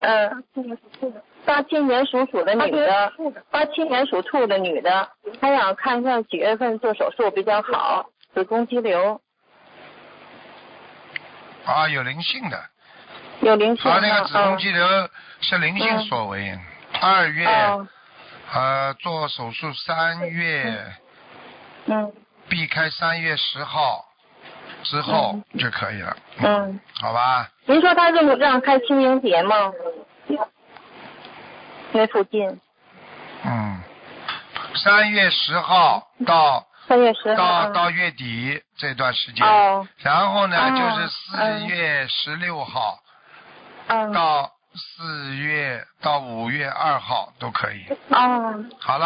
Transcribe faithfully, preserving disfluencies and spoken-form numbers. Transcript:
嗯，八七年属鼠的女的，八七年属兔的女的，她想看一下几月份做手术比较好，子宫肌瘤。 啊，有灵性的。 有灵性。 他那个子宫肌瘤是灵性所为，嗯、二月、哦、呃做手术三月， 嗯， 避开三月十号之后就可以了。 嗯， 嗯好吧。 您说他让让开清明节吗？那附近。 嗯，三月十号到。 三月十号到、 嗯、 到月底这段时间， 哦、 然后呢、 哦、 就是四月十六号、 嗯、 到四月到五月二号都可以。 哦， 好了。